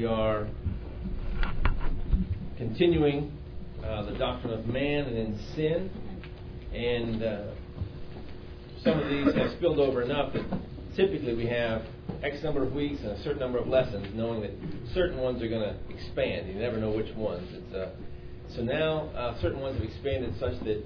We are continuing the doctrine of man and in sin, and some of these have spilled over enough that typically we have X number of weeks and a certain number of lessons, knowing that certain ones are going to expand. You never know which ones. So now certain ones have expanded such that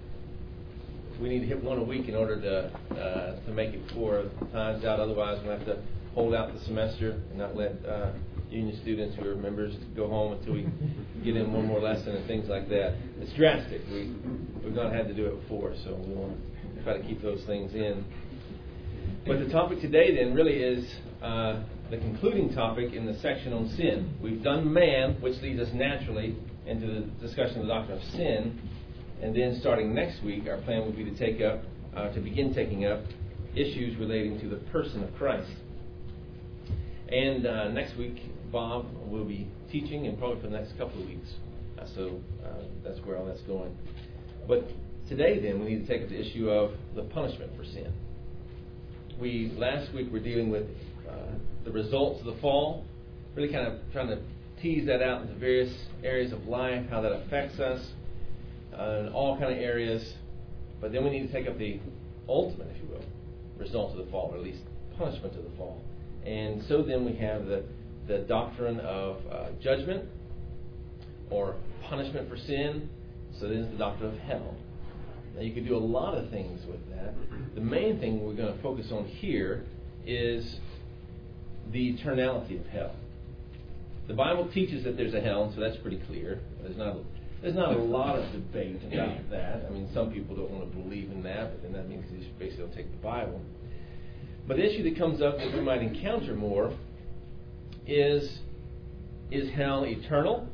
we need to hit one a week in order to make it 4 times out. Otherwise, we'll have to hold out the semester and not let union students who are members go home until we get in one more lesson and things like that. It's drastic. We've not had to do it before, so we want to try to keep those things in. But the topic today then really is the concluding topic in the section on sin. We've done man, which leads us naturally into the discussion of the doctrine of sin. And then starting next week, our plan would be to begin taking up issues relating to the person of Christ. And next week, Bob will be teaching, and probably for the next couple of weeks. So that's where all that's going. But today, then, we need to take up the issue of the punishment for sin. Last week were dealing with the results of the fall, really kind of trying to tease that out into various areas of life, how that affects us, in all kind of areas. But then we need to take up the ultimate, if you will, results of the fall, or at least punishment of the fall. And so then we have the doctrine of judgment or punishment for sin. So then it's the doctrine of hell. Now you could do a lot of things with that. The main thing we're going to focus on here is the eternality of hell. The Bible teaches that there's a hell, so that's pretty clear. There's not a lot of debate about that. I mean, some people don't want to believe in that, but then that means you basically don't take the Bible. But the issue that comes up that we might encounter more is hell eternal?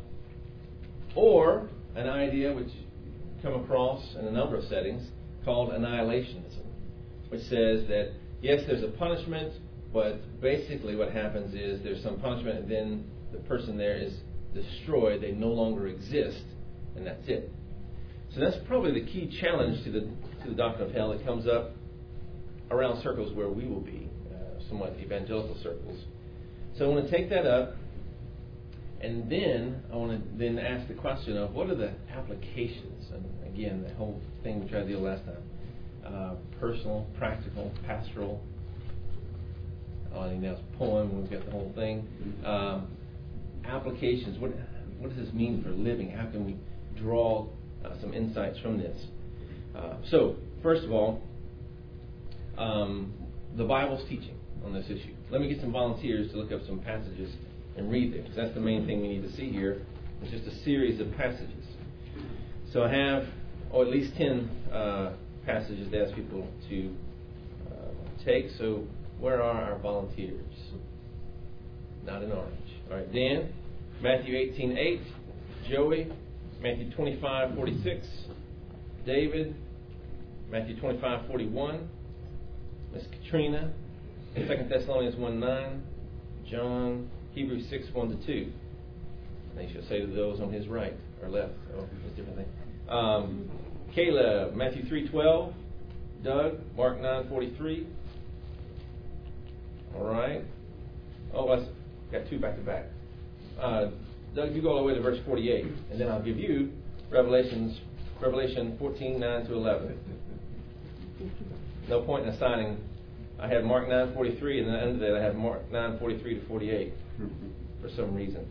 Or an idea which come across in a number of settings called annihilationism, which says that, yes, there's a punishment, but basically what happens is there's some punishment and then the person there is destroyed. They no longer exist, and that's it. So that's probably the key challenge to the doctrine of hell that comes up around circles where we will be, somewhat evangelical circles. So I want to take that up, and then I want to then ask the question of what are the applications? And again, the whole thing we tried to deal last time. Personal, practical, pastoral. I think that's poem. We've got the whole thing. Applications. What does this mean for living? How can we draw some insights from this? So, first of all, the Bible's teaching on this issue. Let me get some volunteers to look up some passages and read them, because that's the main thing we need to see here. It's just a series of passages. So I have, at least 10 passages to ask people to take. So where are our volunteers? Not in orange. All right, Dan, Matthew 18:8. Joey, Matthew 25:46. David, Matthew 25:41. Miss Katrina, 2 Thessalonians 1:9. John, Hebrews 6:1-2. And he shall say to those on his right or left. Oh, that's a different thing. Caleb, Matthew 3:12. Doug, Mark 9:43. All right. Oh, I've got 2 back to back. Doug, you go all the way to verse 48, and then I'll give you Revelation 14:9-11. No point in assigning. I have Mark 9:43, and then under that I have Mark 9:43-48 for some reason.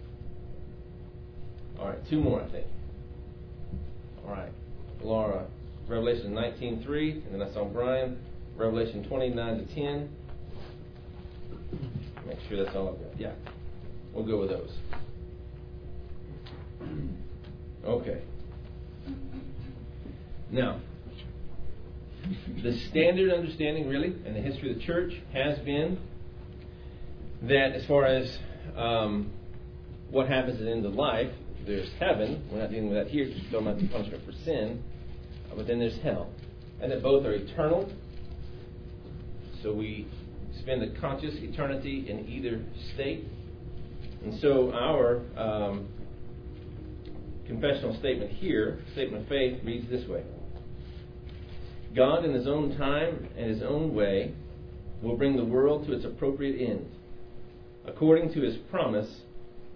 All right, 2 more, I think. All right, Laura, Revelation 19:3, and then I saw Brian, Revelation 29-10. Make sure that's all I've got. Yeah, we'll go with those. Okay. Now, the standard understanding, really, in the history of the church has been that as far as what happens at the end of life, there's heaven. We're not dealing with that here because we're talking about the punishment for sin. But then there's hell. And that both are eternal. So we spend a conscious eternity in either state. And so our confessional statement here, statement of faith, reads this way. God, in His own time and His own way, will bring the world to its appropriate end, according to His promise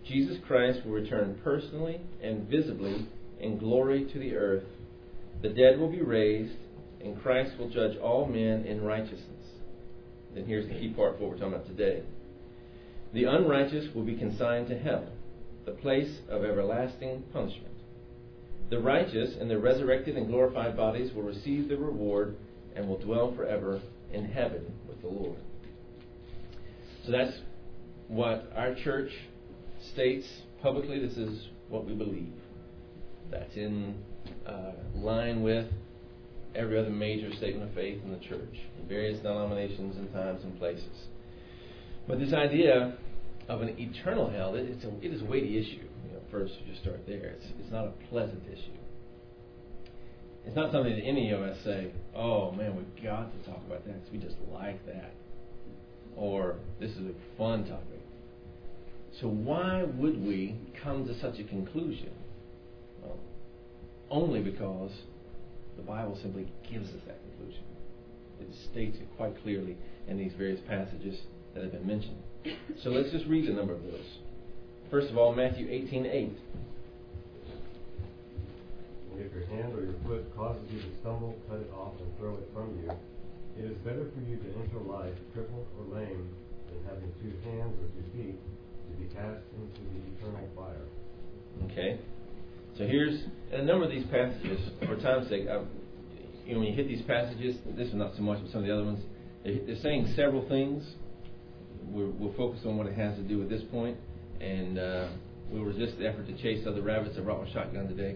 Jesus Christ will return personally and visibly in glory to the earth. The dead will be raised, and Christ will judge all men in righteousness. Then here's the key part for what we're talking about today. The unrighteous will be consigned to hell, the place of everlasting punishment. The righteous in their resurrected and glorified bodies will receive their reward and will dwell forever in heaven with the Lord. So that's what our church states publicly. This is what we believe. That's in line with every other major statement of faith in the church, in various denominations and times and places. But this idea of an eternal hell, it is a weighty issue. First, you just start there. It's not a pleasant issue. It's not something that any of us say, oh man, we've got to talk about that because we just like that. Or this is a fun topic. So why would we come to such a conclusion? Well, only because the Bible simply gives us that conclusion. It states it quite clearly in these various passages that have been mentioned. So let's just read a number of those. First of all, Matthew 18:8. If your hand or your foot causes you to stumble, cut it off and throw it from you. It is better for you to enter life crippled or lame than having 2 hands or 2 feet to be cast into the eternal fire. Okay. So here's a number of these passages. For time's sake, when you hit these passages, this is not so much, but some of the other ones, they're saying several things. We'll focus on what it has to do with this point, and we'll resist the effort to chase other rabbits. I brought my shotgun today.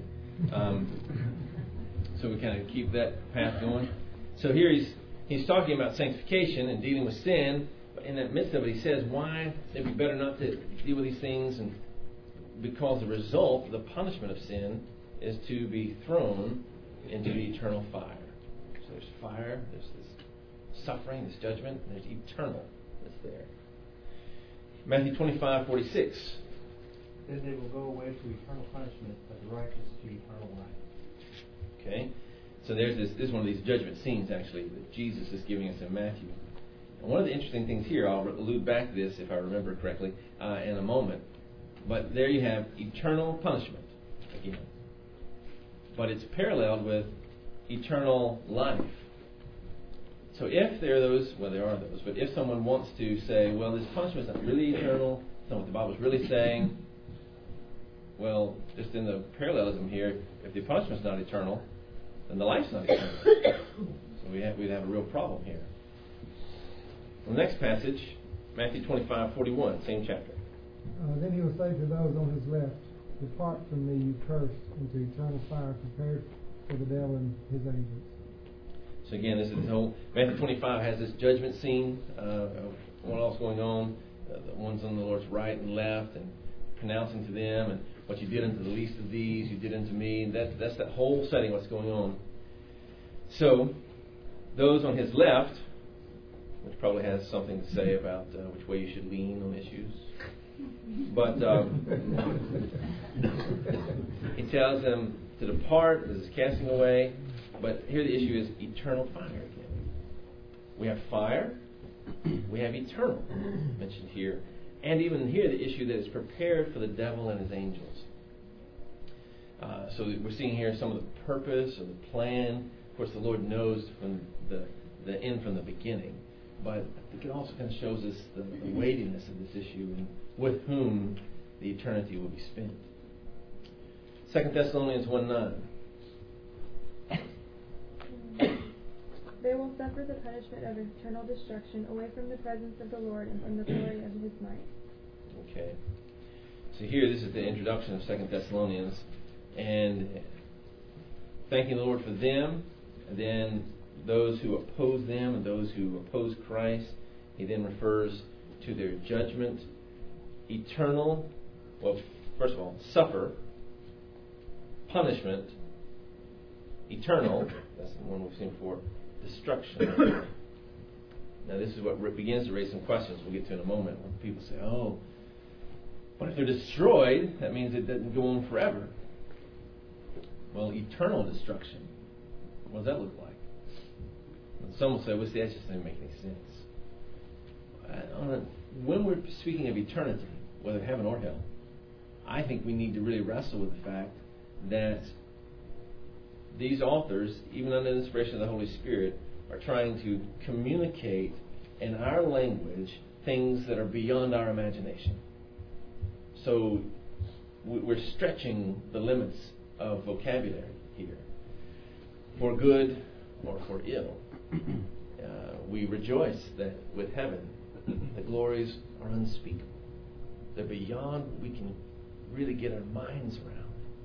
So we kind of keep that path going. So here he's talking about sanctification and dealing with sin, but in the midst of it he says why it'd be better not to deal with these things, and because the result, the punishment of sin, is to be thrown into the eternal fire. So there's fire, there's this suffering, this judgment, and there's eternal that's there. Matthew 25:46. Then they will go away to eternal punishment, but the righteous to eternal life. Okay, so there's this is one of these judgment scenes actually that Jesus is giving us in Matthew. And one of the interesting things here, I'll allude back to this if I remember correctly in a moment. But there you have eternal punishment again. But it's paralleled with eternal life. So if there are those, well there are those, but if someone wants to say, well this punishment's not really eternal, that's not what the Bible's really saying, well, just in the parallelism here, if the punishment's not eternal, then the life's not eternal. So we'd have a real problem here. The next passage, Matthew 25:41, same chapter. Then he will say to those on his left, depart from me, you cursed, into eternal fire prepared for the devil and his angels. So again, this is the whole Matthew 25 has this judgment scene of what else going on, the ones on the Lord's right and left, and pronouncing to them, and what you did unto the least of these, you did unto me. And that's that whole setting, what's going on. So those on his left, which probably has something to say about which way you should lean on issues. But he tells them to depart, this is casting away. But here the issue is eternal fire again. We have fire, we have eternal mentioned here. And even here the issue that is prepared for the devil and his angels. So we're seeing here some of the purpose or the plan. Of course the Lord knows from the end from the beginning. But I think it also kind of shows us the weightiness of this issue and with whom the eternity will be spent. 2 Thessalonians 1:9. They will suffer the punishment of eternal destruction away from the presence of the Lord and from the glory of his might. Okay. So here, this is the introduction of 2 Thessalonians. And thanking the Lord for them, and then those who oppose them and those who oppose Christ. He then refers to their judgment, eternal, well, first of all, suffer, punishment, eternal, that's the one we've seen before, destruction. Now this is what begins to raise some questions we'll get to in a moment, when people say, oh, but if they're destroyed, that means it doesn't go on forever. Well, eternal destruction, what does that look like? And some will say, well, see, that just doesn't make any sense. When we're speaking of eternity, whether heaven or hell, I think we need to really wrestle with the fact that these authors, even under the inspiration of the Holy Spirit, are trying to communicate in our language things that are beyond our imagination. So we're stretching the limits of vocabulary here, for good or for ill. We rejoice that with heaven, the glories are unspeakable. They're beyond what we can really get our minds around.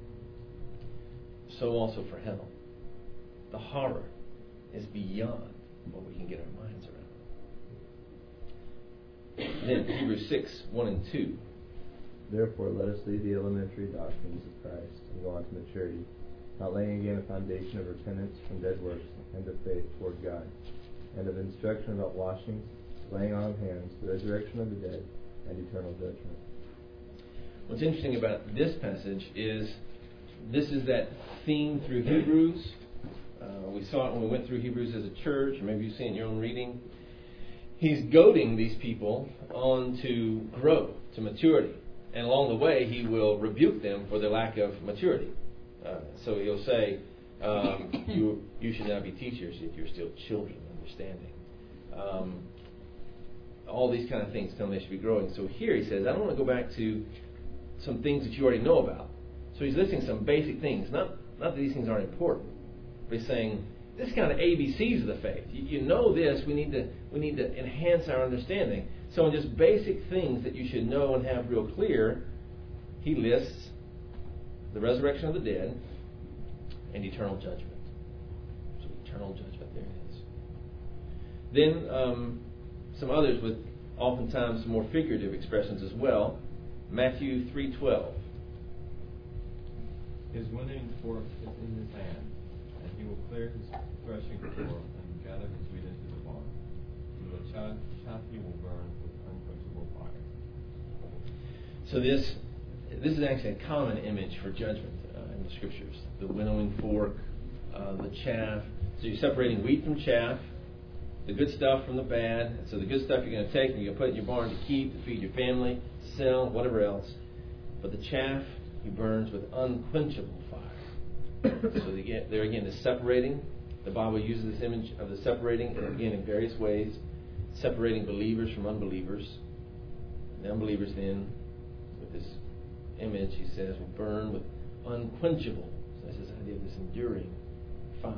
So also for hell. The horror is beyond what we can get our minds around. Then Hebrews 6, 1 and 2. Therefore, let us leave the elementary doctrines of Christ and go on to maturity, not laying again a foundation of repentance from dead works and of faith toward God, and of instruction about washings, laying on of hands, the resurrection of the dead, and eternal judgment. What's interesting about this passage is this is that theme through Hebrews. We saw it when we went through Hebrews as a church, or maybe you've seen it in your own reading. He's goading these people on to grow, to maturity. And along the way, he will rebuke them for their lack of maturity. So he'll say, you should not be teachers if you're still children, understanding. All these kind of things tell them they should be growing. So here he says, I don't want to go back to some things that you already know about. So he's listing some basic things. Not that these things aren't important. But he's saying, this is kind of ABCs of the faith. You know this, we need to enhance our understanding. So in just basic things that you should know and have real clear, he lists the resurrection of the dead and eternal judgment. So eternal judgment, there it is. Then some others with oftentimes more figurative expressions as well. Matthew 3:12. His winnowing fork is in his hand, and he will clear his threshing floor and gather his wheat into the barn. And the chaff he will burn with unquenchable fire. So this is actually a common image for judgment in the Scriptures. The winnowing fork, the chaff. So you're separating wheat from chaff, the good stuff from the bad. So the good stuff you're going to take and you're going to put in your barn to keep, to feed your family, to sell, whatever else. But the chaff he burns with unquenchable fire. So there again is separating. The Bible uses this image of the separating, again, in various ways. Separating believers from unbelievers. The unbelievers then, with this image, he says, will burn with unquenchable. So that's this idea of this enduring fire.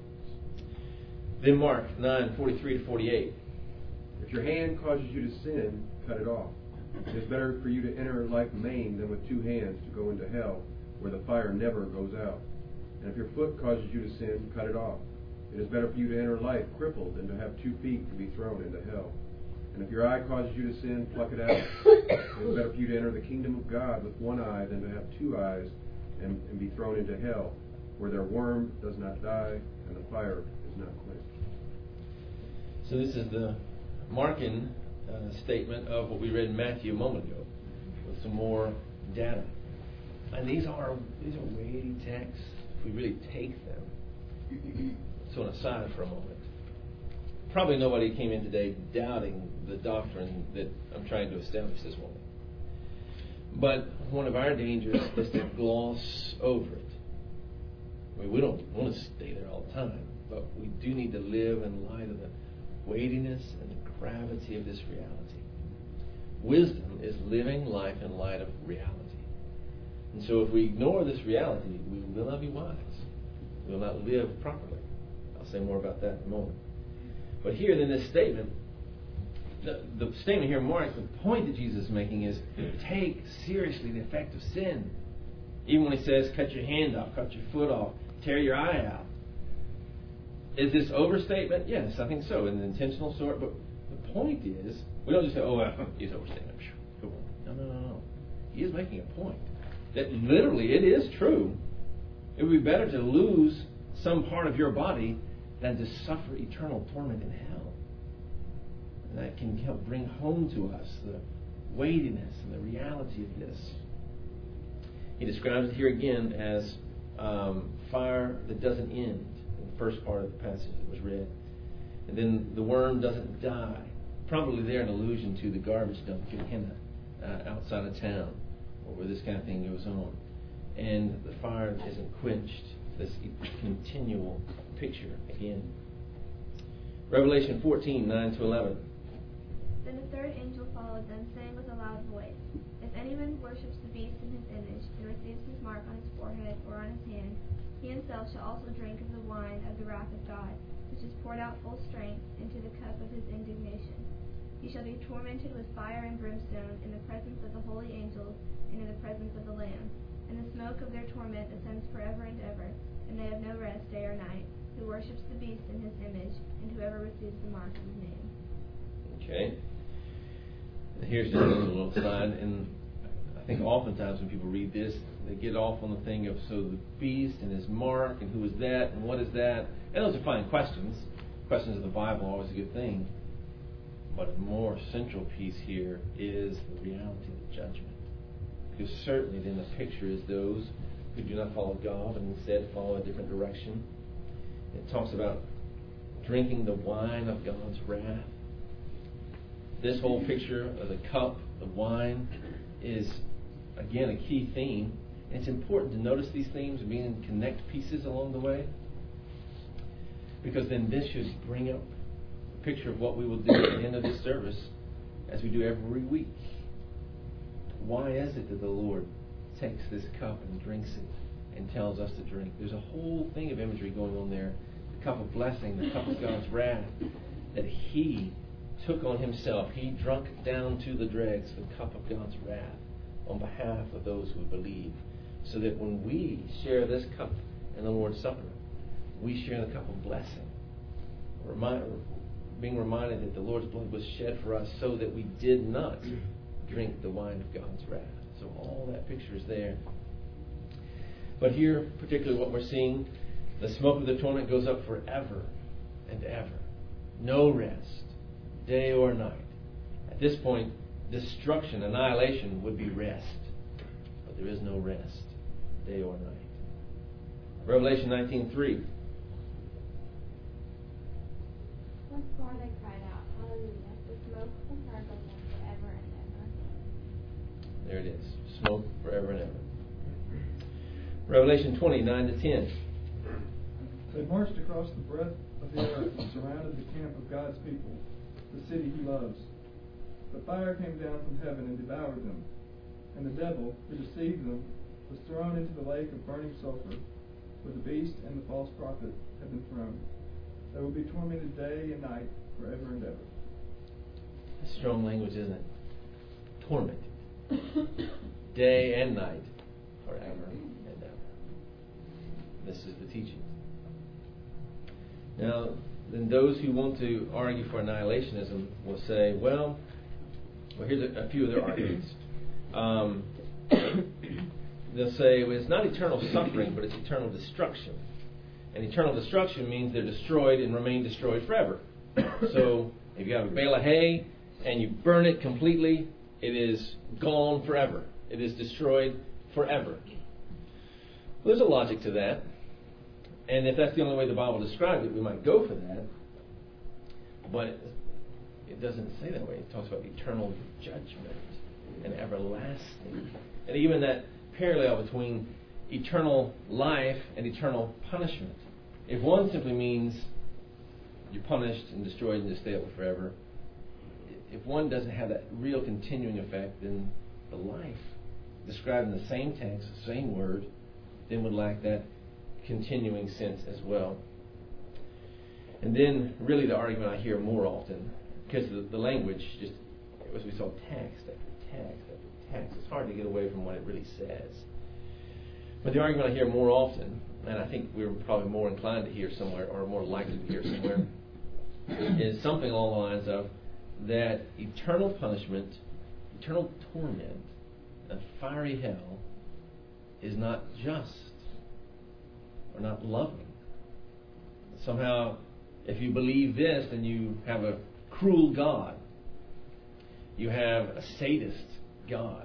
Then Mark 9:43-48. If your hand causes you to sin, cut it off. It is better for you to enter life maimed than with 2 hands to go into hell, where the fire never goes out. And if your foot causes you to sin, cut it off. It is better for you to enter life crippled than to have 2 feet to be thrown into hell. And if your eye causes you to sin, pluck it out. It is better for you to enter the kingdom of God with 1 eye than to have 2 eyes and be thrown into hell, where their worm does not die and the fire is not quenched. So this is the Markan statement of what we read in Matthew a moment ago, with some more data. And these are weighty texts if we really take them. So an aside for a moment. Probably nobody came in today doubting the doctrine that I'm trying to establish this morning. But one of our dangers is to gloss over it. I mean, we don't want to stay there all the time, but we do need to live in light of the weightiness and the gravity of this reality. Wisdom is living life in light of reality. And so if we ignore this reality, we will not be wise. We will not live properly. I'll say more about that in a moment. But here in this statement, the statement here, Mark, the point that Jesus is making is take seriously the effect of sin. Even when he says cut your hand off, cut your foot off, tear your eye out. Is this overstatement? Yes, I think so, in an intentional sort. But the point is, we don't just say, he's overstating. Come on. No. He is making a point. That literally, it is true. It would be better to lose some part of your body than to suffer eternal torment in hell. And that can help bring home to us the weightiness and the reality of this. He describes it here again as fire that doesn't end, in the first part of the passage that was read. And then the worm doesn't die. Probably there an allusion to the garbage dump, Gehenna, outside of town, or where this kind of thing goes on. And the fire isn't quenched. This continual picture again. Revelation 14:9-11. Then the third angel followed them, saying with a loud voice, If anyone worships the beast in his image, and receives his mark on his forehead or on his hand, he himself shall also drink of the wine of the wrath of God, which is poured out full strength into the cup of his indignation. He shall be tormented with fire and brimstone in the presence of the holy angels and in the presence of the Lamb. And the smoke of their torment ascends forever and ever, and they have no rest day or night, who worships the beast in his image, and whoever receives the mark of his name. Okay. Here's just a little aside, and I think oftentimes when people read this, they get off on the thing of, so the beast and his mark, and who is that, and what is that? And those are fine questions. Questions of the Bible are always a good thing. But a more central piece here is the reality of the judgment. Because certainly then the picture is those who do not follow God and instead follow a different direction. It talks about drinking the wine of God's wrath. This whole picture of the cup, the wine, is again a key theme. And it's important to notice these themes and begin to connect pieces along the way. Because then this should bring up a picture of what we will do at the end of this service, as we do every week. Why is it that the Lord takes this cup and drinks it and tells us to drink? There's a whole thing of imagery going on there. The cup of blessing, the cup of God's wrath, that He took on Himself. He drunk down to the dregs the cup of God's wrath on behalf of those who believe. So that when we share this cup in the Lord's Supper, we share the cup of blessing. Being reminded that the Lord's blood was shed for us so that we did not drink the wine of God's wrath. So all that picture is there. But here, particularly what we're seeing, the smoke of the torment goes up forever and ever. No rest, day or night. At this point, destruction, annihilation would be rest. But there is no rest, day or night. Revelation 19:3. Once more they cried out, Hallelujah, the smoke from her goes on forever and ever. There it is. Smoke forever and ever. Revelation 20:9-10. They marched across the breadth of the earth and surrounded the camp of God's people, the city He loves. But fire came down from heaven and devoured them. And the devil, who deceived them, was thrown into the lake of burning sulfur, where the beast and the false prophet have been thrown. They will be tormented day and night forever and ever. That's strong language, isn't it? Tormented. Day and night forever and ever. This is the teaching. Now, then those who want to argue for annihilationism will say, well, here's a few of their arguments. They'll say, well, it's not eternal suffering, but it's eternal destruction. And eternal destruction means they're destroyed and remain destroyed forever. So if you have a bale of hay and you burn it completely, it is gone forever. It is destroyed forever. Well, there's a logic to that. And if that's the only way the Bible describes it, we might go for that. But it doesn't say that way. It talks about eternal judgment and everlasting. And even that parallel between eternal life and eternal punishment. If one simply means you're punished and destroyed and just stay up forever, if one doesn't have that real continuing effect, then the life described in the same text, same word, then would lack that continuing sense as well. And then really the argument I hear more often, because the language just, as we saw, text after text after text, it's hard to get away from what it really says. But the argument I hear more often, and I think we're probably more inclined to hear somewhere, or more likely to hear somewhere, is something along the lines of that eternal punishment, eternal torment, a fiery hell is not just or not loving. Somehow, if you believe this, then you have a cruel God. You have a sadist God.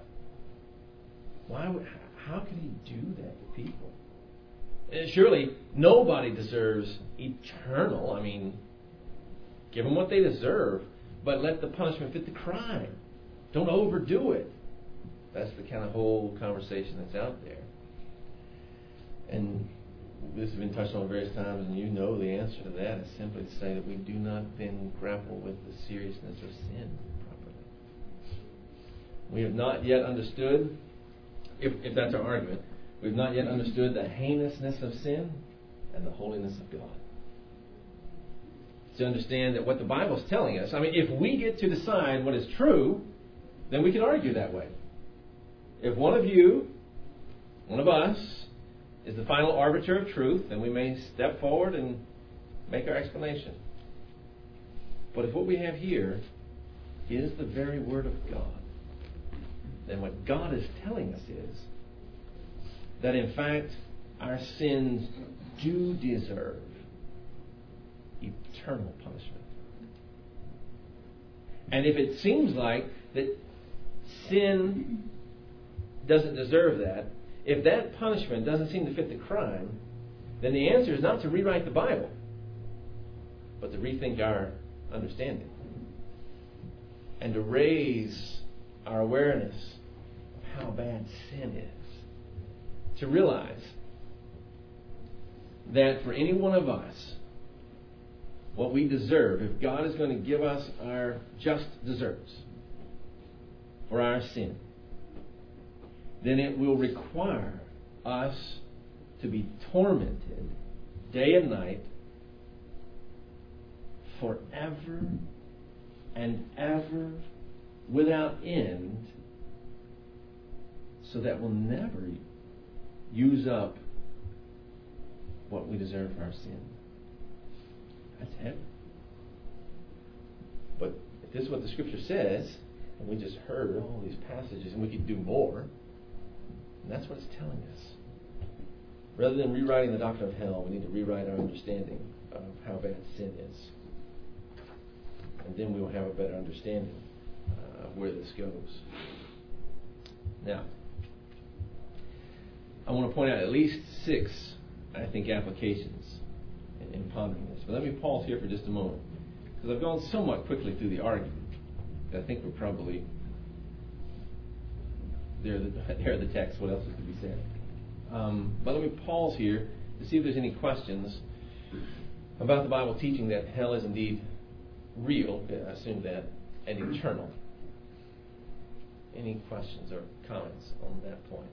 How can He do that to people? Surely nobody deserves eternal. I mean, give them what they deserve, but let the punishment fit the crime. Don't overdo it. That's the kind of whole conversation that's out there. And this has been touched on various times, and you know the answer to that is simply to say that we do not then grapple with the seriousness of sin properly. We have not yet understood, if that's our argument, we've not yet understood the heinousness of sin and the holiness of God. To understand that what the Bible is telling us, I mean, if we get to decide what is true, then we can argue that way. If one of us, is the final arbiter of truth, then we may step forward and make our explanation. But if what we have here is the very Word of God, then what God is telling us is that in fact our sins do deserve eternal punishment. And if it seems like that sin doesn't deserve that, if that punishment doesn't seem to fit the crime, then the answer is not to rewrite the Bible, but to rethink our understanding and to raise our awareness of how bad sin is. To realize that for any one of us, what we deserve, if God is going to give us our just deserts for our sin, then it will require us to be tormented day and night forever and ever without end, so that we'll never use up what we deserve for our sin. That's heavy. But if this is what the Scripture says, and we just heard all these passages, and we could do more, and that's what it's telling us. Rather than rewriting the doctrine of hell, we need to rewrite our understanding of how bad sin is. And then we will have a better understanding of where this goes. Now, I want to point out at least 6, I think, applications in pondering this. But let me pause here for just a moment, because I've gone somewhat quickly through the argument. I think we're probably there are the text. What else is to be said? But let me pause here to see if there's any questions about the Bible teaching that hell is indeed real, I assume that, and eternal. Any questions or comments on that point?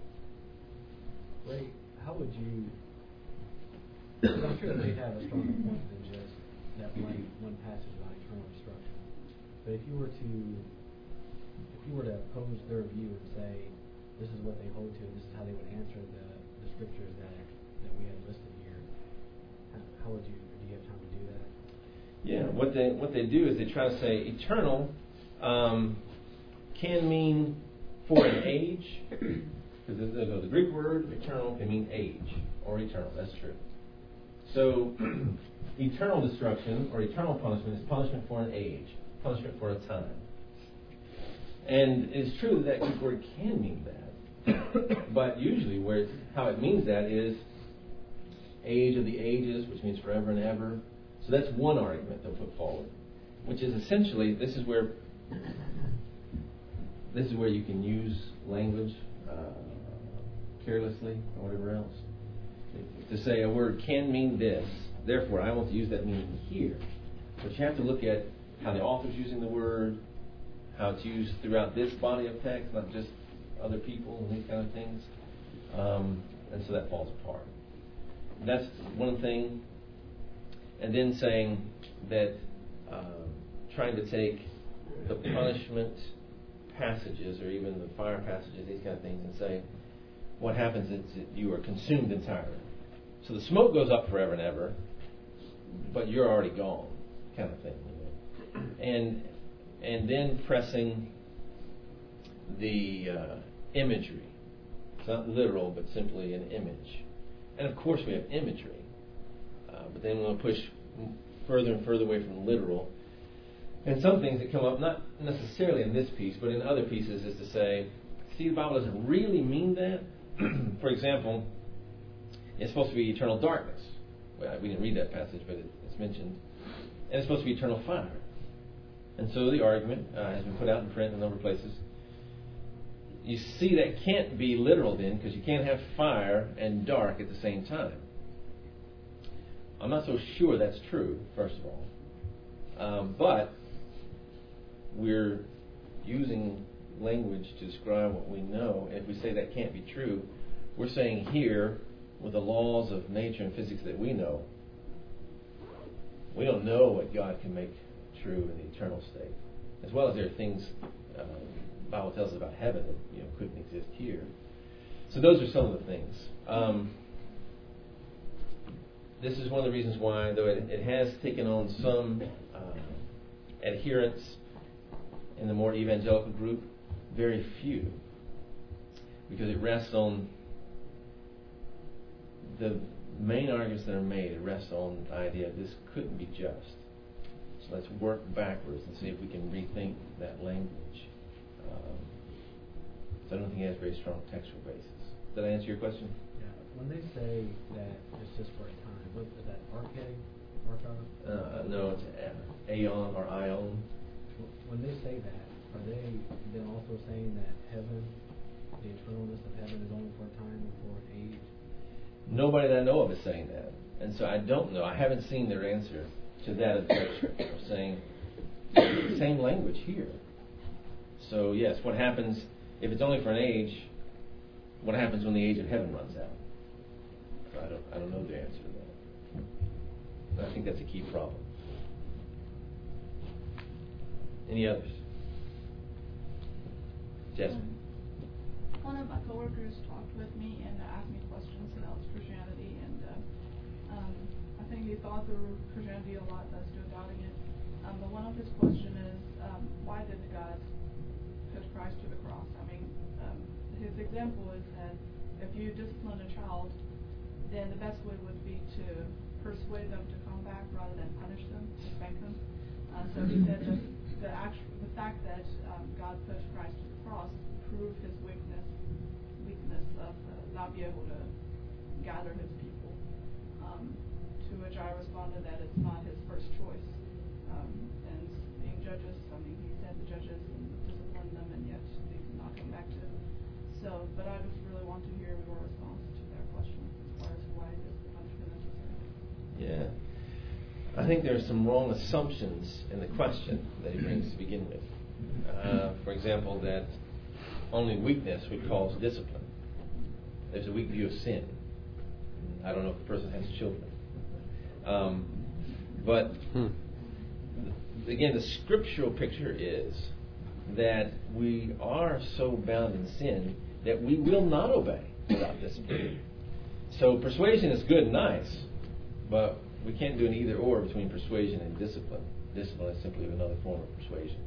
Ray, how would you... Because I'm sure they have a stronger point than just that one passage about eternal destruction. But if you were to oppose their view and say, this is what they hold to, and this is how they would answer the scriptures that we have listed here, how would you, do you have time to do that? Yeah, what they do is they try to say eternal can mean for an age, because the Greek word eternal can mean age or eternal. That's true. So eternal destruction or eternal punishment is punishment for an age, punishment for a time. And it's true that Greek word can mean that, but usually how it means that is age of the ages, which means forever and ever. So that's one argument they'll put forward, which is essentially this is where you can use language carelessly or whatever else. To say a word can mean this, therefore I want to use that meaning here. But you have to look at how the author's using the word, how it's used throughout this body of text, not just other people and these kind of things. And so that falls apart. That's one thing. And then saying that trying to take the punishment passages or even the fire passages, these kind of things, and say what happens is that you are consumed entirely. So the smoke goes up forever and ever, but you're already gone, kind of thing. And then pressing the imagery. It's not literal, but simply an image. And of course we have imagery. But then we'll push further and further away from literal. And some things that come up, not necessarily in this piece, but in other pieces, is to say, see, the Bible doesn't really mean that. For example, it's supposed to be eternal darkness. Well, we didn't read that passage, but it's mentioned. And it's supposed to be eternal fire. And so the argument has been put out in print in a number of places. you see that can't be literal then, because you can't have fire and dark at the same time. I'm not so sure that's true, first of all. But we're using language to describe what we know. If we say that can't be true, we're saying here, with the laws of nature and physics that we know, we don't know what God can make true in the eternal state. As well as there are things the Bible tells us about heaven that couldn't exist here. So those are some of the things. This is one of the reasons why, though it has taken on some adherents in the more evangelical group, very few, because it rests on the main arguments that are made. It rests on the idea this couldn't be just. So let's work backwards and see if we can rethink that language. So I don't think it has a very strong textual basis. Did I answer your question? Yeah. When they say that it's just for a time, what is that? Archon? No, it's aeon or ion. When they say that, are they then also saying that heaven, the eternalness of heaven, is only for a time or for an age? Nobody that I know of is saying that, and so I don't know. I haven't seen their answer to that objection. They're saying the same language here. So yes, what happens if it's only for an age? What happens when the age of heaven runs out? So I don't know the answer to that. I think that's a key problem. Any others? Jasmine. One of my coworkers talked with me and asked me questions about Christianity, and I think he thought through Christianity a lot as to doubting it. But one of his questions is, why did God put Christ to the cross? I mean, his example is that if you discipline a child, then the best way would be to persuade them to come back rather than punish them, spank them. So he said that the fact that God put Christ to the cross proved his weakness of not being able to gather his people. To which I responded that it's not his first choice. And being judges, I mean, he said the judges disciplined them, and yet they did not come back to him. So, but I just really want to hear your response to that question as far as why is the punishment necessary. Yeah. I think there are some wrong assumptions in the question that he brings to begin with. For example, that only weakness would cause discipline. There's a weak view of sin. I don't know if the person has children. But again, the scriptural picture is that we are so bound in sin that we will not obey without discipline. So persuasion is good and nice, but we can't do an either or between persuasion and discipline. Discipline is simply another form of persuasion.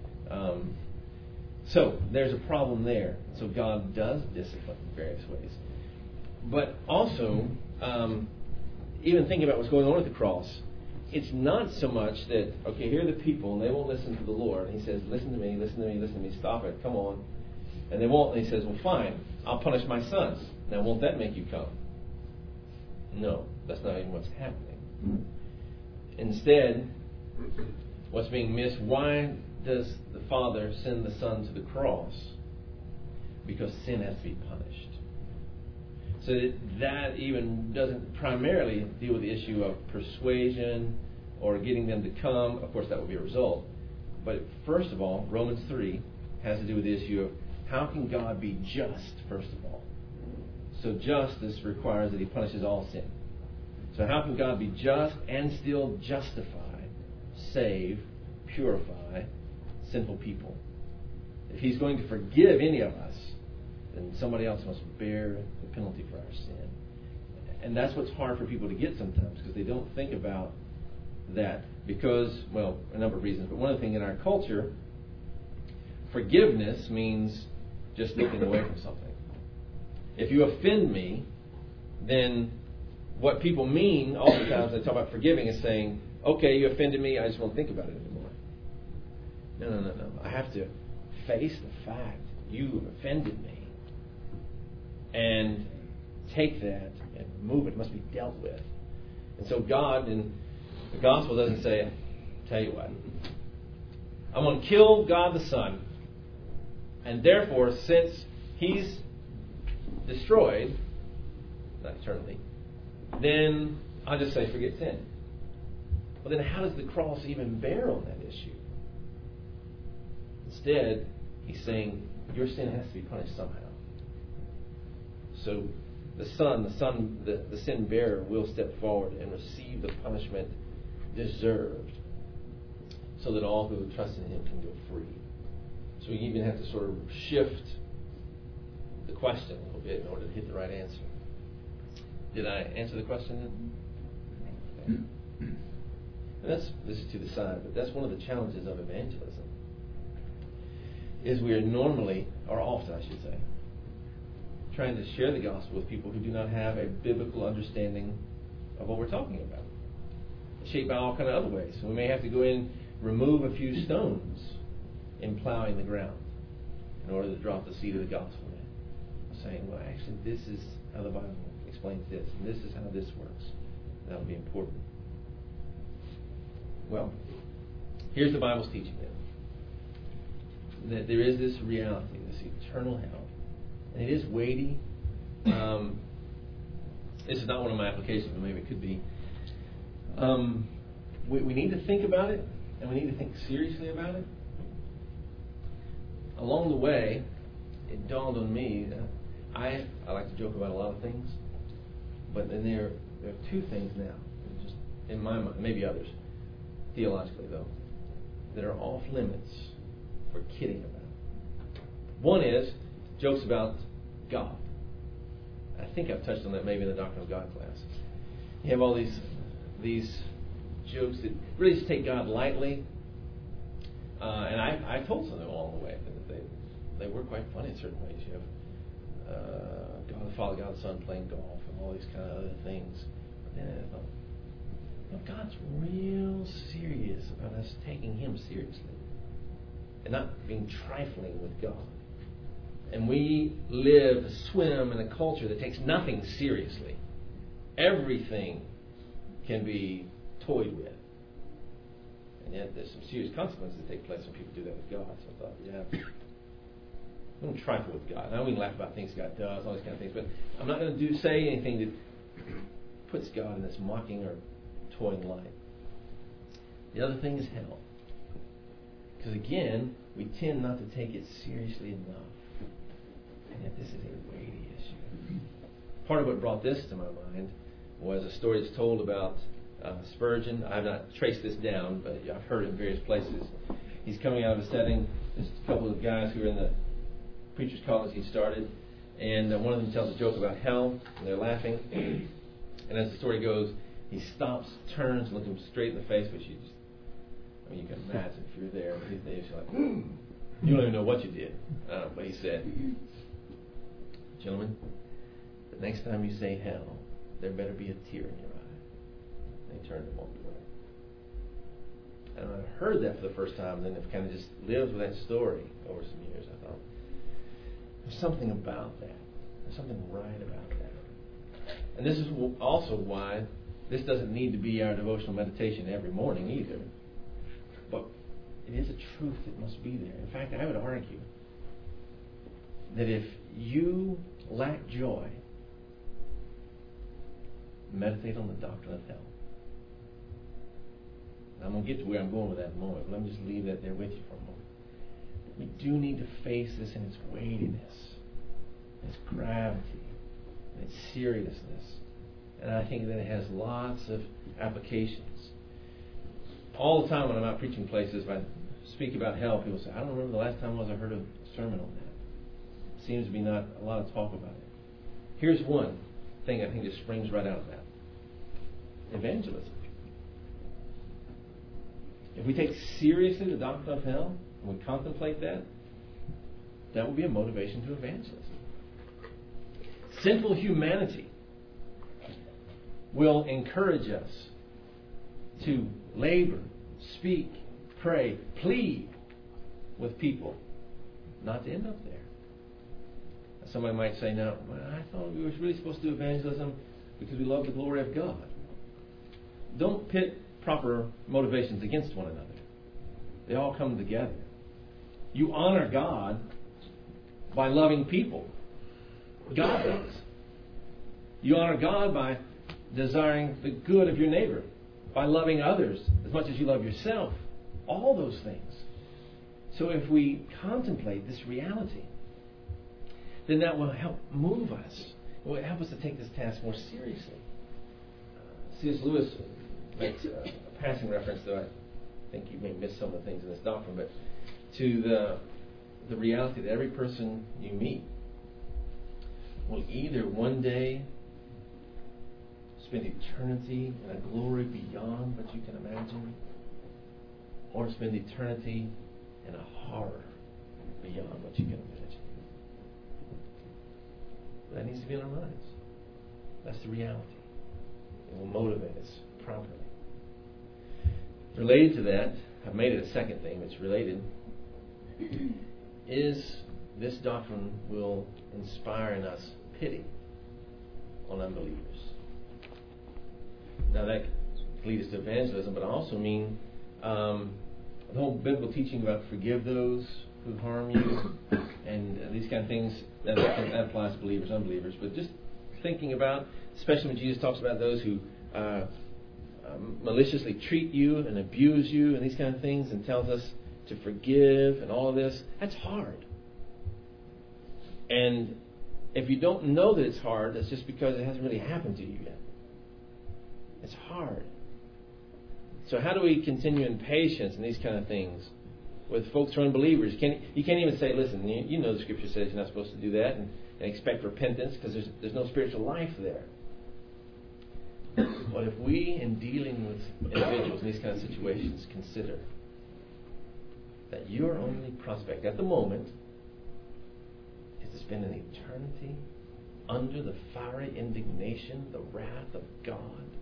So there's a problem there. So God does discipline in various ways. But also, even thinking about what's going on at the cross, it's not so much that, okay, here are the people, and they won't listen to the Lord. And he says, listen to me, listen to me, listen to me, stop it, come on. And they won't, and he says, well, fine, I'll punish my sons. Now, won't that make you come? No, that's not even what's happening. Instead, what's being missed, why does the Father send the Son to the cross? Because sin has to be punished. So that even doesn't primarily deal with the issue of persuasion or getting them to come. Of course, that would be a result. But first of all, Romans 3 has to do with the issue of how can God be just, first of all. So justice requires that he punishes all sin. So how can God be just and still justify, save, purify sinful people? If he's going to forgive any of us, then somebody else must bear the penalty for our sin. And that's what's hard for people to get sometimes, because they don't think about that. Because, well, a number of reasons, but one of the things in our culture, forgiveness means just looking away from something. If you offend me, then what people mean oftentimes when they talk about forgiving is saying, okay, you offended me, I just won't think about it anymore. No. I have to face the fact you offended me and take that and remove it. It must be dealt with. And so God in the gospel doesn't say, tell you what, I'm going to kill God the Son, and therefore, since he's destroyed, not eternally, then I'll just say forget sin. Well, then how does the cross even bear on that issue? Instead, he's saying your sin has to be punished somehow. So the sin bearer will step forward and receive the punishment deserved, so that all who trust in him can go free. So we even have to sort of shift the question a little bit in order to hit the right answer. Did I answer the question? Okay. And this is to the side, but that's one of the challenges of evangelism. Is we are normally, or often I should say, trying to share the gospel with people who do not have a biblical understanding of what we're talking about. It's shaped by all kind of other ways. So we may have to go in, remove a few stones in plowing the ground in order to drop the seed of the gospel in. Saying, well, actually, this is how the Bible explains this, and this is how this works. That will be important. Well, here's the Bible's teaching then. That there is this reality, this eternal hell. And it is weighty. This is not one of my applications, but maybe it could be. We need to think about it, and we need to think seriously about it. Along the way, it dawned on me that I like to joke about a lot of things, but then there are two things now, just in my mind, maybe others, theologically though, that are off limits for kidding about. One is jokes about God. I think I've touched on that maybe in the Doctrine of God class. You have all these jokes that really just take God lightly, and I told some of them along the way that they were quite funny in certain ways. You have God the Father, God the Son playing golf, and all these kind of other things. But then I thought, God's real serious about us taking Him seriously and not being trifling with God. And we swim in a culture that takes nothing seriously. Everything can be toyed with. And yet there's some serious consequences that take place when people do that with God. So I thought, yeah, I'm going to trifle with God. Now we can laugh about things God does, all these kind of things, but I'm not going to say anything that puts God in this mocking or toying light. The other thing is hell. Because again, we tend not to take it seriously enough. And yet this is a weighty issue. Part of what brought this to my mind was a story that's told about Spurgeon. I've not traced this down, but I've heard it in various places. He's coming out of a setting. There's a couple of guys who are in the preacher's college he started, and one of them tells a joke about hell, and they're laughing. And as the story goes, he stops, turns, looks him straight in the face, which you can imagine if you're there. He's like, you don't even know what you did. But he said, gentlemen, the next time you say hell, there better be a tear in your eye. And he turned and walked away. And when I heard that for the first time, then it kind of just lived with that story over some years. I thought, there's something about that. There's something right about that. And this is also why this doesn't need to be our devotional meditation every morning either. But it is a truth that must be there. In fact, I would argue that if you lack joy, meditate on the doctrine of hell. I'm going to get to where I'm going with that in a moment, but let me just leave that there with you for a moment. We do need to face this in its weightiness, its gravity, its seriousness. And I think that it has lots of applications. All the time when I'm out preaching places, if I speak about hell, people say, I don't remember the last time I heard a sermon on that. Seems to be not a lot of talk about it. Here's one thing I think just springs right out of that. Evangelism. If we take seriously the doctrine of hell, and we contemplate that, that will be a motivation to evangelism. Sinful humanity will encourage us to labor, speak, pray, plead with people, not to end up there. Somebody might say, now, I thought we were really supposed to do evangelism because we love the glory of God. Don't pit proper motivations against one another. They all come together. You honor God by loving people. God does. You honor God by desiring the good of your neighbor, by loving others as much as you love yourself. All those things. So if we contemplate this reality, then that will help move us. It will help us to take this task more seriously. C.S. Lewis makes a passing reference, though I think you may miss some of the things in this doctrine, but to the reality that every person you meet will either one day spend eternity in a glory beyond what you can imagine, or spend eternity in a horror beyond what you can imagine. That needs to be in our minds. That's the reality. It will motivate us properly. Related to that, I've made it a second thing that's related, is this doctrine will inspire in us pity on unbelievers. Now that leads us to evangelism, but I also mean the whole biblical teaching about forgive those who harm you and these kind of things, that applies to believers, unbelievers. But just thinking about, especially when Jesus talks about those who maliciously treat you and abuse you and these kind of things, and tells us to forgive and all of this, that's hard. And if you don't know that it's hard, that's just because it hasn't really happened to you yet. It's hard. So how do we continue in patience and these kind of things with folks who are unbelievers? You can't even say, listen, you know the Scripture says you're not supposed to do that and expect repentance, because there's no spiritual life there. But if we, in dealing with individuals in these kind of situations, consider that your only prospect at the moment is to spend an eternity under the fiery indignation, the wrath of God,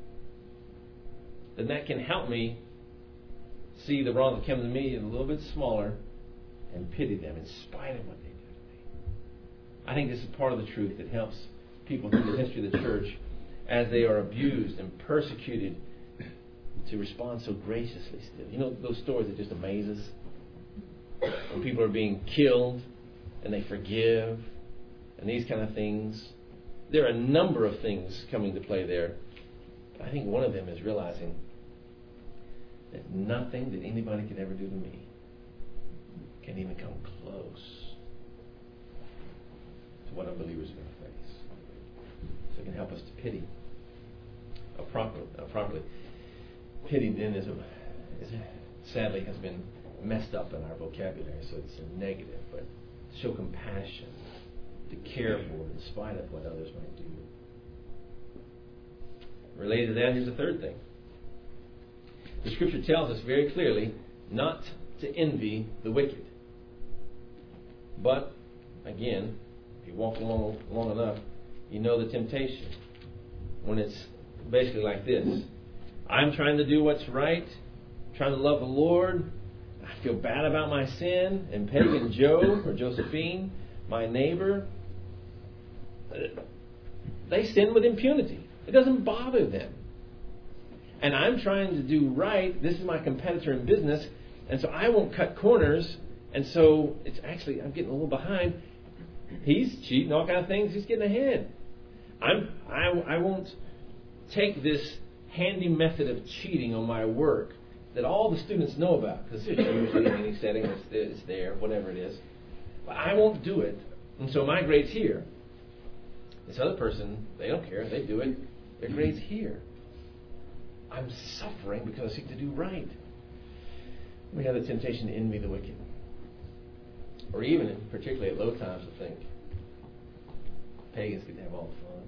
then that can help me see the wrong that comes to me a little bit smaller and pity them in spite of what they do to me. I think this is part of the truth that helps people through the history of the church, as they are abused and persecuted, to respond so graciously still. You know those stories that just amaze us? When people are being killed and they forgive and these kind of things. There are a number of things coming to play there. I think one of them is realizing that nothing that anybody could ever do to me can even come close to what unbelievers are going to face. So it can help us to pity properly. Pity then is sadly has been messed up in our vocabulary, so it's a negative, but to show compassion, to care for in spite of what others might do. Related to that, here's the third thing. The Scripture tells us very clearly not to envy the wicked. But, again, if you walk along long enough, you know the temptation. When it's basically like this. I'm trying to do what's right, trying to love the Lord. I feel bad about my sin. And pagan Joe or Josephine, my neighbor, they sin with impunity. It doesn't bother them. And I'm trying to do right. This is my competitor in business. And so I won't cut corners. And so it's actually, I'm getting a little behind. He's cheating, all kind of things. He's getting ahead. I won't take this handy method of cheating on my work that all the students know about, because it's usually in any setting it's there, whatever it is. But I won't do it. And so my grade's here. This other person, they don't care. They do it. Their grade's here. I'm suffering because I seek to do right. We have the temptation to envy the wicked. Or even, particularly at low times, to think, pagans get to have all the fun.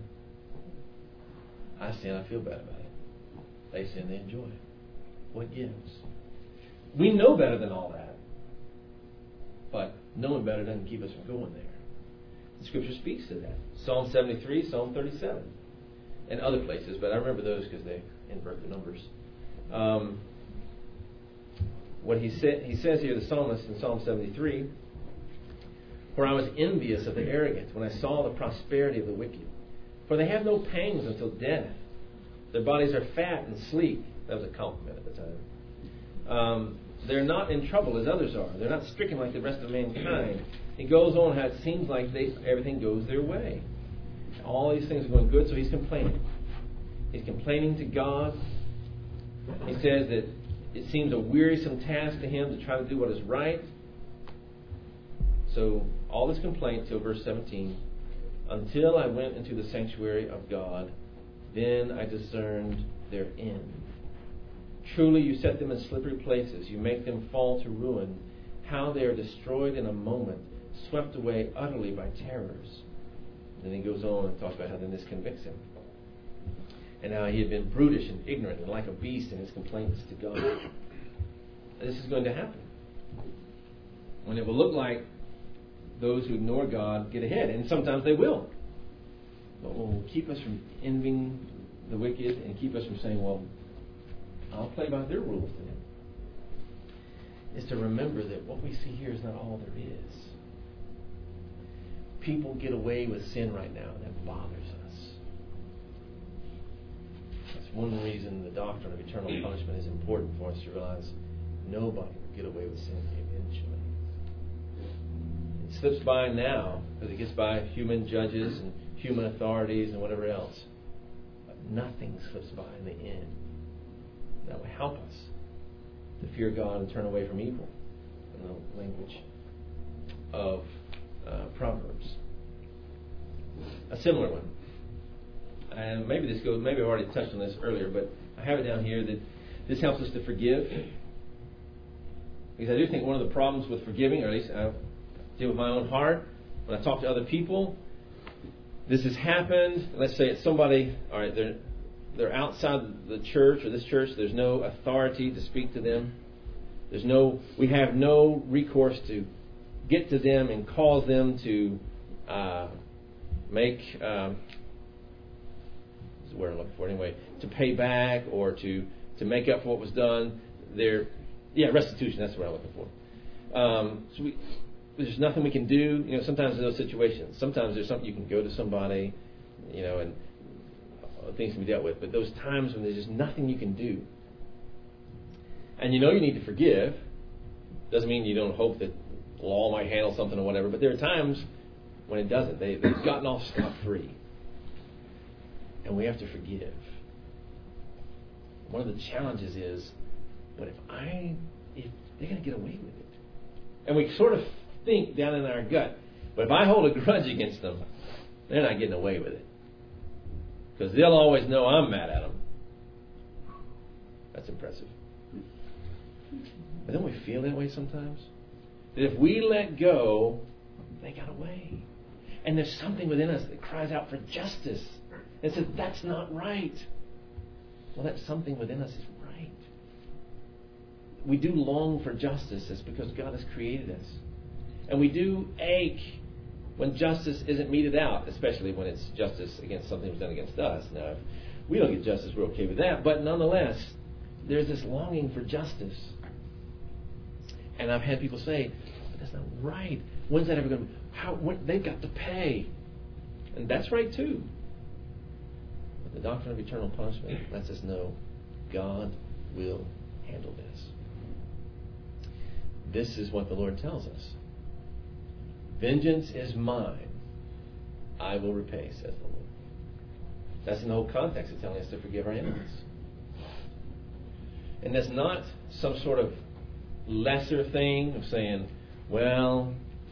I sin, I feel bad about it. They sin, they enjoy it. What gives? We know better than all that. But knowing better doesn't keep us from going there. The Scripture speaks to that. Psalm 73, Psalm 37, and other places, but I remember those because they invert the numbers. What he says here, the psalmist in Psalm 73, "For I was envious of the arrogant when I saw the prosperity of the wicked. For they have no pangs until death. Their bodies are fat and sleek." That was a compliment at the time. they're not in trouble as others are. They're not stricken like the rest of mankind. It goes on how it seems like everything goes their way. All these things are going good, so he's complaining. He's complaining to God. He says that it seems a wearisome task to him to try to do what is right. So all this complaint till verse 17. Until I went into the sanctuary of God, then I discerned their end. Truly you set them in slippery places. You make them fall to ruin. How they are destroyed in a moment, swept away utterly by terrors. Then he goes on and talks about how then this convicts him. And how he had been brutish and ignorant and like a beast in his complaints to God. This is going to happen. When it will look like those who ignore God get ahead. And sometimes they will. But what will keep us from envying the wicked and keep us from saying, well, I'll play by their rules then, is to remember that what we see here is not all there is. People get away with sin right now, and that bothers us. That's one reason the doctrine of eternal punishment is important for us to realize nobody will get away with sin eventually. It slips by now because it gets by human judges and human authorities and whatever else. But nothing slips by in the end. That will help us to fear God and turn away from evil, in the language of Proverbs. A similar one. And maybe I've already touched on this earlier, but I have it down here that this helps us to forgive. Because I do think one of the problems with forgiving, or at least I deal with my own heart, when I talk to other people, this has happened. Let's say it's somebody, all right, they're outside the church or this church. There's no authority to speak to them. We have no recourse to get to them and cause them to make what's the word I'm looking for anyway, to pay back or to make up for what was done. Restitution. That's what I'm looking for. There's nothing we can do. Sometimes in those situations, sometimes there's something you can go to somebody, and things can be dealt with. But those times when there's just nothing you can do, and you need to forgive, doesn't mean you don't hope that the law might handle something or whatever. But there are times when it doesn't. They've gotten off scot-free, and we have to forgive. One of the challenges is, but if they're going to get away with it, and we sort of think down in our gut, but if I hold a grudge against them, they're not getting away with it. Because they'll always know I'm mad at them. That's impressive. But don't we feel that way sometimes? That if we let go, they got away. And there's something within us that cries out for justice. And says, that's not right. Well, that something within us is right. We do long for justice. It's because God has created us. And we do ache when justice isn't meted out, especially when it's justice against something that's done against us. Now, if we don't get justice, we're okay with that. But nonetheless, there's this longing for justice. And I've had people say, but that's not right. When's that ever going to be? They've got to pay. And that's right too. But the doctrine of eternal punishment lets us know God will handle this. This is what the Lord tells us. Vengeance is mine. I will repay, says the Lord. That's in the whole context of telling us to forgive our enemies. And that's not some sort of lesser thing of saying, well,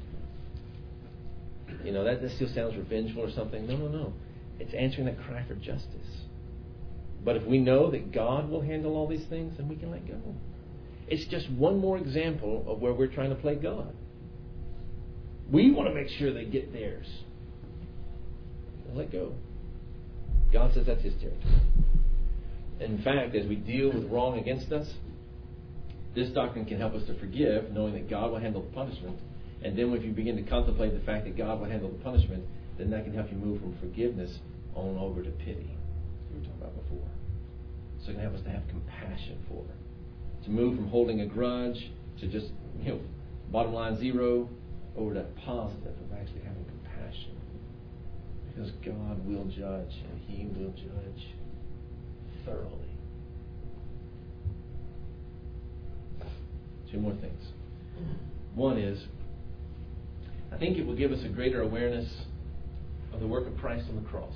that still sounds revengeful or something. No. It's answering that cry for justice. But if we know that God will handle all these things, then we can let go. It's just one more example of where we're trying to play God. We want to make sure they get theirs. Let go. God says that's His territory. In fact, as we deal with wrong against us, this doctrine can help us to forgive, knowing that God will handle the punishment. And then if you begin to contemplate the fact that God will handle the punishment, then that can help you move from forgiveness on over to pity, as we were talking about before. So it can help us to have compassion for her. To move from holding a grudge to just, bottom line zero, over to positive of actually having compassion. Because God will judge, and He will judge thoroughly. Two more things. One is, I think it will give us a greater awareness of the work of Christ on the cross.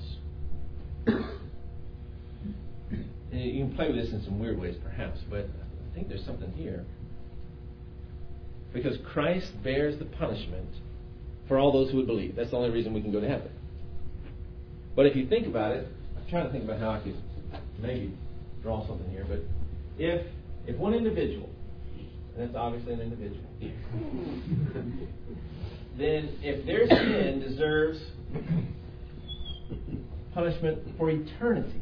And you can play with this in some weird ways, perhaps, but I think there's something here. Because Christ bears the punishment for all those who would believe. That's the only reason we can go to heaven. But if you think about it, I'm trying to think about how I could maybe draw something here, but if one individual, and that's obviously an individual, then if their sin deserves punishment for eternity,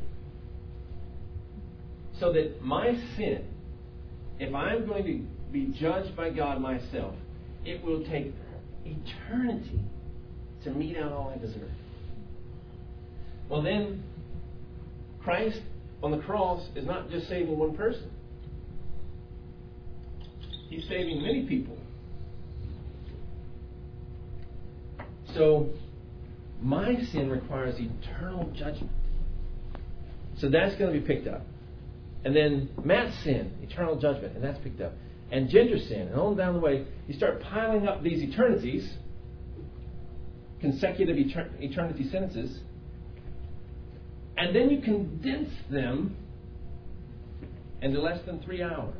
so that my sin, if I'm going to be judged by God myself, it will take eternity to mete out all I deserve. Well then, Christ on the cross is not just saving one person. He's saving many people. So, my sin requires eternal judgment. So that's going to be picked up. And then Matt's sin, eternal judgment, and that's picked up. And Ginger's sin, and on down the way, you start piling up these eternities, consecutive eternity sentences, and then you condense them into less than 3 hours.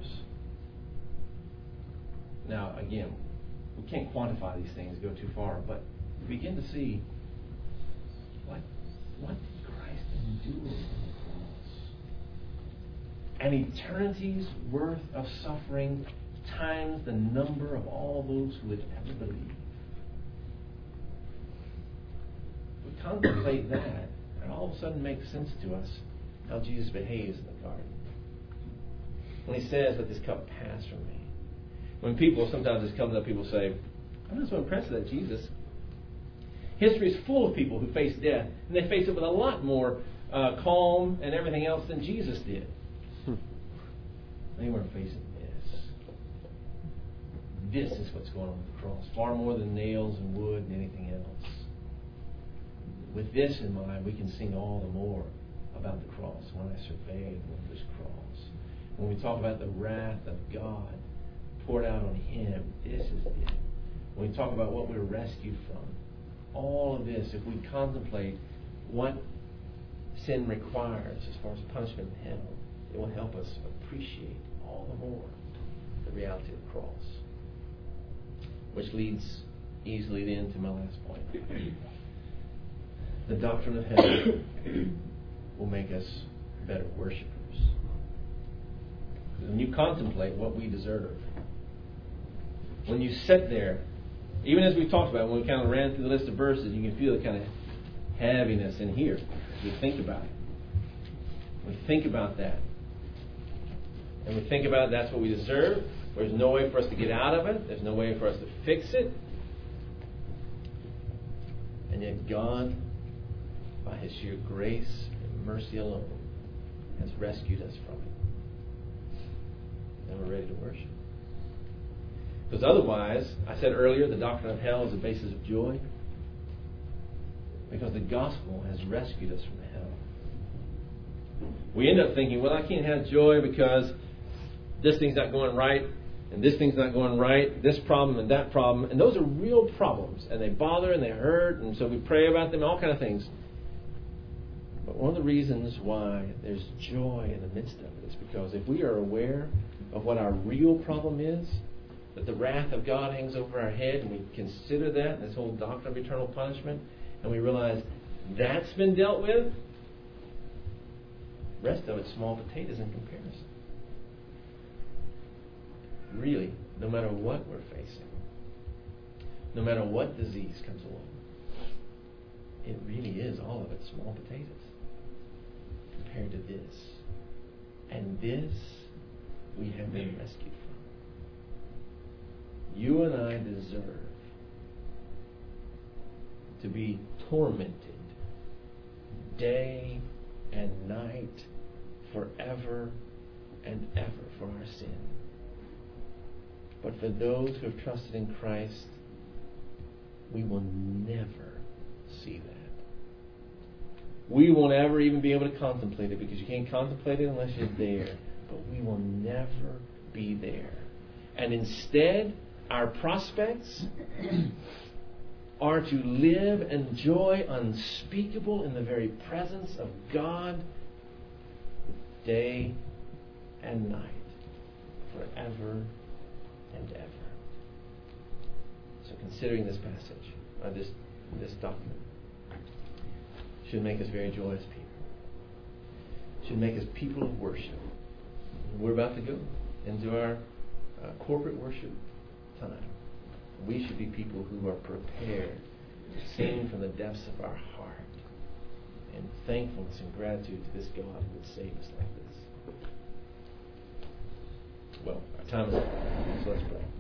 Now, again, we can't quantify these things, go too far, but we begin to see what did Christ endure on the cross. An eternity's worth of suffering times the number of all those who would ever believe. We contemplate that, and all of a sudden makes sense to us how Jesus behaves in the garden. When he says, "Let this cup pass from me." When people, sometimes this comes up, people say, "I'm not so impressed with that Jesus." History is full of people who face death, and they face it with a lot more calm and everything else than Jesus did. They weren't facing this. This is what's going on with the cross, far more than nails and wood and anything else. With this in mind, we can sing all the more about the cross. When I survey the wondrous cross, when we talk about the wrath of God poured out on Him, this is it. When we talk about what we're rescued from, all of this, if we contemplate what sin requires as far as punishment in hell, it will help us appreciate all the more the reality of the cross. Which leads easily then to my last point. The doctrine of hell will make us better worshipers. When you contemplate what we deserve, when you sit there, even as we talked about, when we kind of ran through the list of verses, you can feel the kind of heaviness in here as we think about it. We think about that. And we think about that's what we deserve. There's no way for us to get out of it. There's no way for us to fix it. And yet God, by His sheer grace and mercy alone, has rescued us from it. And we're ready to worship. Because otherwise, I said earlier, the doctrine of hell is a basis of joy. Because the gospel has rescued us from hell. We end up thinking, well, I can't have joy because this thing's not going right, and this thing's not going right, this problem and that problem. And those are real problems, and they bother and they hurt, and so we pray about them, all kind of things. But one of the reasons why there's joy in the midst of it is because if we are aware of what our real problem is, that the wrath of God hangs over our head, and we consider that, this whole doctrine of eternal punishment, and we realize that's been dealt with, the rest of it's small potatoes in comparison. Really, no matter what we're facing, no matter what disease comes along, it really is all of it small potatoes compared to this. And this we have been rescued from. You and I deserve to be tormented day and night forever and ever for our sin. But for those who have trusted in Christ, we will never see that. We won't ever even be able to contemplate it, because you can't contemplate it unless you're there. But we will never be there. And instead, our prospects are to live and joy unspeakable in the very presence of God day and night, forever and ever. So considering this passage, this document, should make us very joyous people. Should make us people of worship. We're about to go into our corporate worship time. We should be people who are prepared to sing from the depths of our heart in thankfulness and gratitude to this God who would save us like this. Well, our time is up, so let's pray.